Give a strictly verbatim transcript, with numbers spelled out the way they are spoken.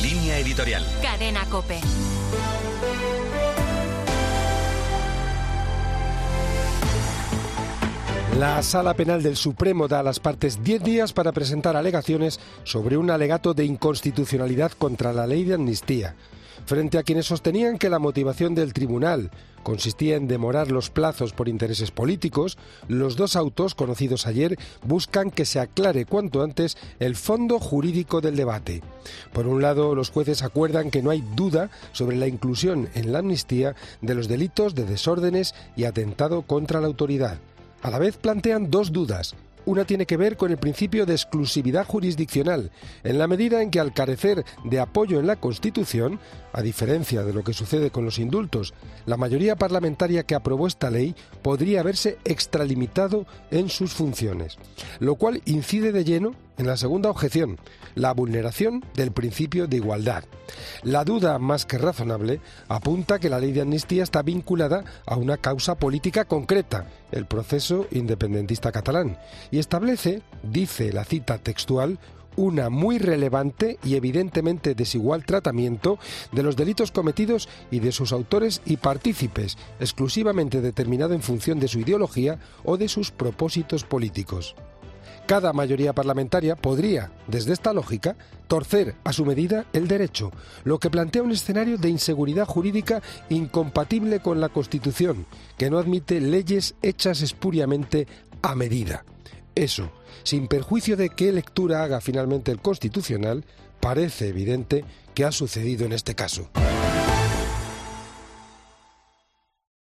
Línea editorial. Cadena COPE. La Sala Penal del Supremo da a las partes diez días para presentar alegaciones sobre un alegato de inconstitucionalidad contra la ley de amnistía. Frente a quienes sostenían que la motivación del tribunal consistía en demorar los plazos por intereses políticos, los dos autos, conocidos ayer, buscan que se aclare cuanto antes el fondo jurídico del debate. Por un lado, los jueces acuerdan que no hay duda sobre la inclusión en la amnistía de los delitos de desórdenes y atentado contra la autoridad. A la vez plantean dos dudas. Una tiene que ver con el principio de exclusividad jurisdiccional, en la medida en que al carecer de apoyo en la Constitución, a diferencia de lo que sucede con los indultos, la mayoría parlamentaria que aprobó esta ley podría haberse extralimitado en sus funciones, lo cual incide de lleno en la segunda objeción, la vulneración del principio de igualdad. La duda más que razonable apunta que la ley de amnistía está vinculada a una causa política concreta, el proceso independentista catalán, y establece, dice la cita textual, una muy relevante y evidentemente desigual tratamiento de los delitos cometidos y de sus autores y partícipes, exclusivamente determinado en función de su ideología o de sus propósitos políticos. Cada mayoría parlamentaria podría, desde esta lógica, torcer a su medida el derecho, lo que plantea un escenario de inseguridad jurídica incompatible con la Constitución, que no admite leyes hechas espuriamente a medida. Eso, sin perjuicio de qué lectura haga finalmente el Constitucional, parece evidente que ha sucedido en este caso.